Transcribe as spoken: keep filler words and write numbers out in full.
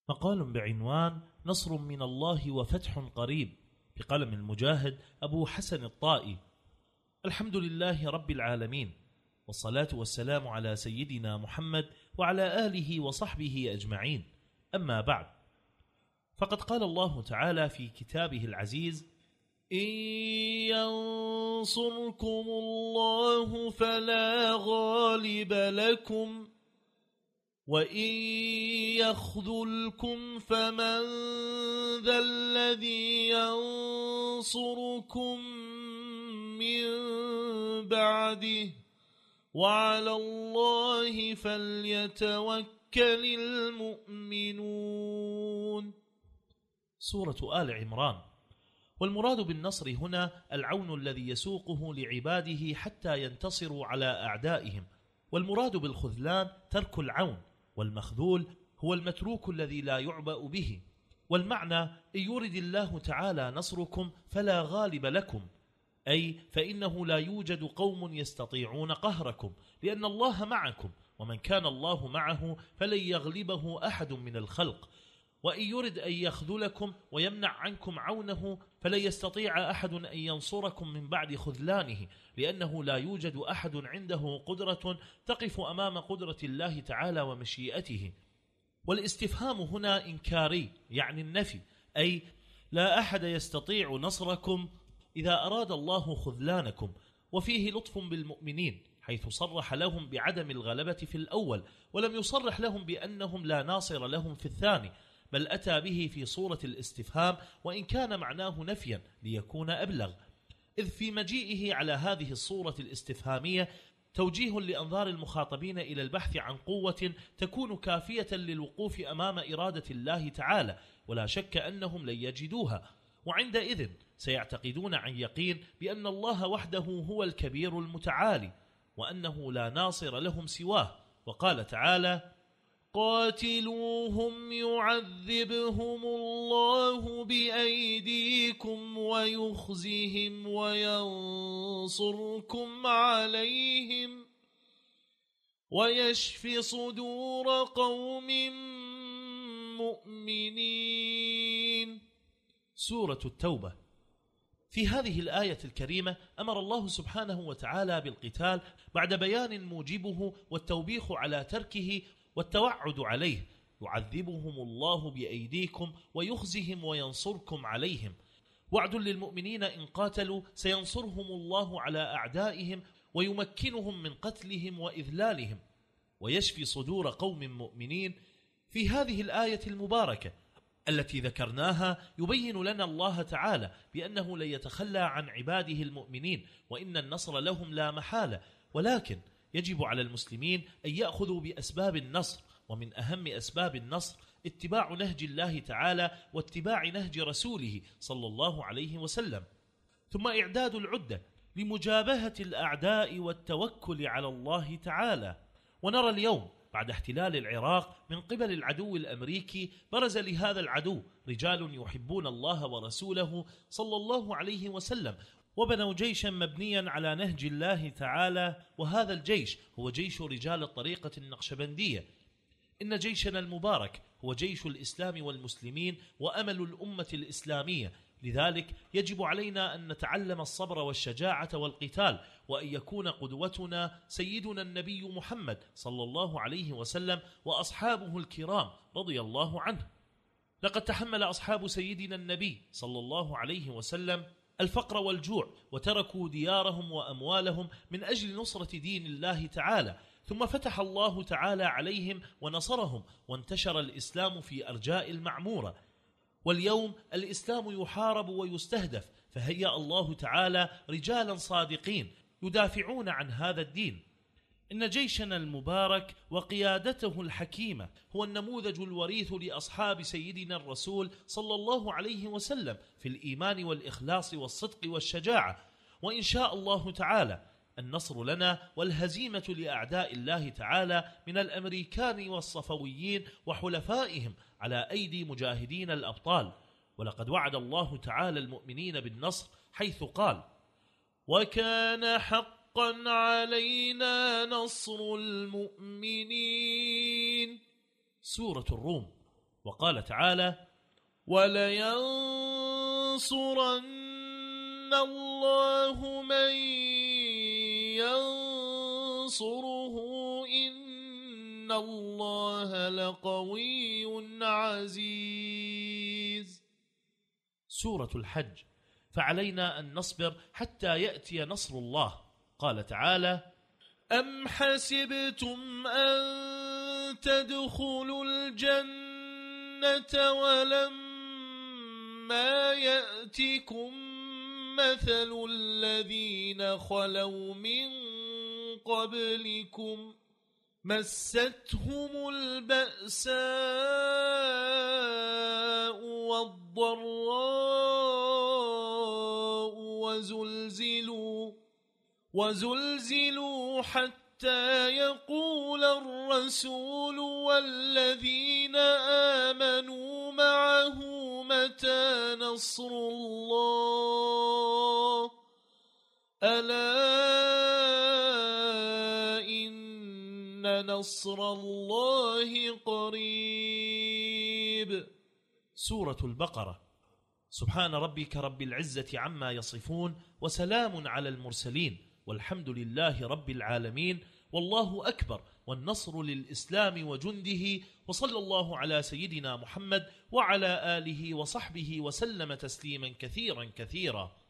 مقال بعنوان نصر من الله وفتح قريب بقلم المجاهد أبو حسن الطائي. الحمد لله رب العالمين، والصلاة والسلام على سيدنا محمد وعلى آله وصحبه أجمعين. أما بعد، فقد قال الله تعالى في كتابه العزيز: إن ينصركم الله فلا غالب لكم وإن يخذلكم فمن ذا الذي ينصركم من بعده وعلى الله فليتوكل المؤمنون. سورة آل عمران. والمراد بالنصر هنا العون الذي يسوقه لعباده حتى ينتصروا على أعدائهم، والمراد بالخذلان ترك العون، والمخذول هو المتروك الذي لا يعبأ به. والمعنى: إن يرد الله تعالى نصركم فلا غالب لكم، أي فإنه لا يوجد قوم يستطيعون قهركم، لأن الله معكم، ومن كان الله معه فلن يغلبه أحد من الخلق. وإن يرد أن يخذلكم ويمنع عنكم عونه فلن يستطيع أحد أن ينصركم من بعد خذلانه، لأنه لا يوجد أحد عنده قدرة تقف أمام قدرة الله تعالى ومشيئته. والاستفهام هنا إنكاري، يعني النفي، أي لا أحد يستطيع نصركم إذا أراد الله خذلانكم. وفيه لطف بالمؤمنين، حيث صرح لهم بعدم الغلبة في الأول، ولم يصرح لهم بأنهم لا ناصر لهم في الثاني، بل أتى به في صورة الاستفهام، وإن كان معناه نفيا ليكون أبلغ، إذ في مجيئه على هذه الصورة الاستفهامية توجيه لأنظار المخاطبين إلى البحث عن قوة تكون كافية للوقوف أمام إرادة الله تعالى، ولا شك أنهم لن يجدوها، وعندئذ سيعتقدون عن يقين بأن الله وحده هو الكبير المتعالي، وأنه لا ناصر لهم سواه. وقال تعالى: قاتلوهم يعذبهم الله بأيديكم ويخزهم وينصركم عليهم ويشف صدور قوم مؤمنين. سورة التوبة. في هذه الآية الكريمة أمر الله سبحانه وتعالى بالقتال بعد بيان موجبه والتوبيخ على تركه والتوعد عليه: يعذبهم الله بأيديكم ويخزهم وينصركم عليهم. وعد للمؤمنين إن قاتلوا سينصرهم الله على أعدائهم ويمكنهم من قتلهم وإذلالهم. ويشفي صدور قوم مؤمنين. في هذه الآية المباركة التي ذكرناها يبين لنا الله تعالى بأنه لن يتخلى عن عباده المؤمنين، وإن النصر لهم لا محالة، ولكن يجب على المسلمين أن يأخذوا بأسباب النصر، ومن أهم أسباب النصر اتباع نهج الله تعالى واتباع نهج رسوله صلى الله عليه وسلم، ثم إعداد العدة لمجابهة الأعداء والتوكل على الله تعالى. ونرى اليوم بعد احتلال العراق من قبل العدو الأمريكي برز لهذا العدو رجال يحبون الله ورسوله صلى الله عليه وسلم، وبنوا جيشا مبنيا على نهج الله تعالى، وهذا الجيش هو جيش رجال الطريقة النقشبندية. إن جيشنا المبارك هو جيش الإسلام والمسلمين وأمل الأمة الإسلامية، لذلك يجب علينا أن نتعلم الصبر والشجاعة والقتال، وأن يكون قدوتنا سيدنا النبي محمد صلى الله عليه وسلم وأصحابه الكرام رضي الله عنه. لقد تحمل أصحاب سيدنا النبي صلى الله عليه وسلم الفقر والجوع، وتركوا ديارهم وأموالهم من أجل نصرة دين الله تعالى، ثم فتح الله تعالى عليهم ونصرهم، وانتشر الإسلام في أرجاء المعمورة. واليوم الإسلام يحارب ويستهدف، فهيأ الله تعالى رجالا صادقين يدافعون عن هذا الدين. إن جيشنا المبارك وقيادته الحكيمة هو النموذج الوريث لأصحاب سيدنا الرسول صلى الله عليه وسلم في الإيمان والإخلاص والصدق والشجاعة. وإن شاء الله تعالى النصر لنا والهزيمة لأعداء الله تعالى من الأمريكان والصفويين وحلفائهم على أيدي مجاهدين الأبطال. ولقد وعد الله تعالى المؤمنين بالنصر حيث قال: وكان حقا علينا نصر المؤمنين. سورة الروم. وقال تعالى: ولينصرن الله من ينصره إن الله لقوي عزيز. سورة الحج. فعلينا أن نصبر حتى يأتي نصر الله. قال تعالى: أم حسبتم أن تدخلوا الجنة ولما يأتكم مثل الذين خلوا من قبلكم مستهم البأساء والضراء وزلزلوا وزلزلوا حتى يقول الرسول والذين آمنوا معه متى نصر الله ألا إن نصر الله قريب. سورة البقرة. سبحان ربك رب العزة عما يصفون وسلام على المرسلين والحمد لله رب العالمين والله أكبر والنصر للإسلام وجنده وصلى الله على سيدنا محمد وعلى آله وصحبه وسلم تسليما كثيرا كثيرا.